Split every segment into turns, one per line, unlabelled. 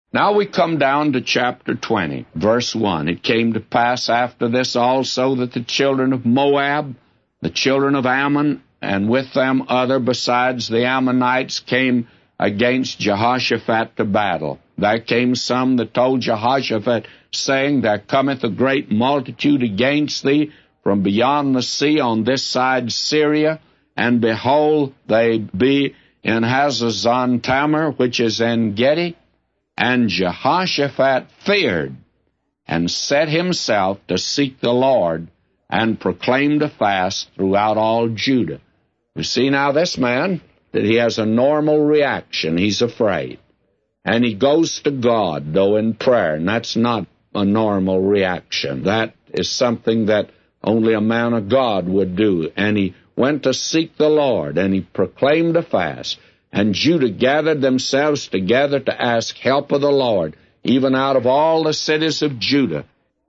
Now we come down to chapter 20, verse 1. It came to pass after this also that the children of Moab, the children of Ammon, and with them other besides the Ammonites, came against Jehoshaphat to battle. There came some that told Jehoshaphat, saying, There cometh a great multitude against thee from beyond the sea on this side Syria, and behold, they be in Hazazon Tamar, which is En Gedi. And Jehoshaphat feared, and set himself to seek the Lord, and proclaimed a fast throughout all Judah. You see now this man, that he has a normal reaction. He's afraid. And he goes to God, though, in prayer, and that's not a normal reaction. That is something that only a man of God would do. And he went to seek the Lord, and he proclaimed a fast. And Judah gathered themselves together to ask help of the Lord, even out of all the cities of Judah.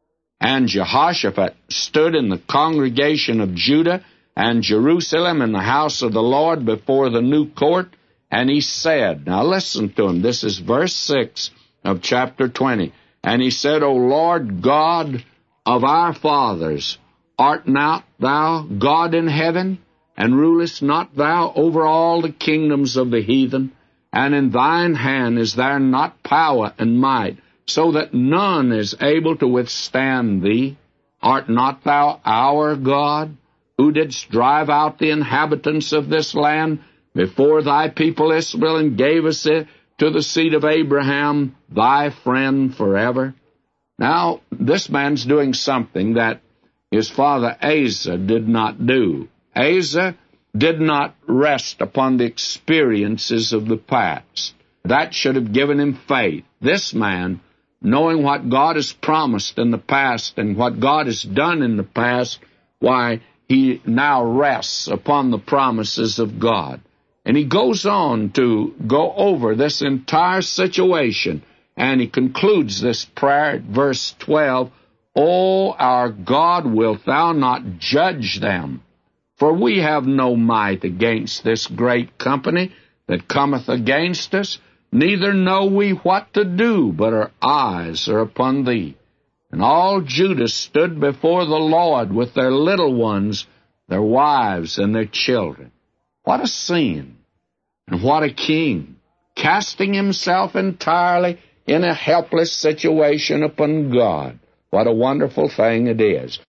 And Jehoshaphat stood in the congregation of Judah and Jerusalem in the house of the Lord before the new court, and he said, now listen to him, this is verse 6 of chapter 20, and he said, O Lord God of our fathers, art not thou God in heaven? And rulest not thou over all the kingdoms of the heathen? And in thine hand is there not power and might, so that none is able to withstand thee? Art not thou our God, who didst drive out the inhabitants of this land before thy people Israel, and gavest it to the seed of Abraham, thy friend forever? Now, this man's doing something that his father Asa did not do. Asa did not rest upon the experiences of the past. That should have given him faith. This man, knowing what God has promised in the past and what God has done in the past, why, he now rests upon the promises of God. And he goes on to go over this entire situation, and he concludes this prayer at verse 12, O our God, wilt thou not judge them? For we have no might against this great company that cometh against us, neither know we what to do, but our eyes are upon thee. And all Judah stood before the Lord with their little ones, their wives, and their children. What a scene, and what a king, casting himself entirely in a helpless situation upon God. What a wonderful thing it is.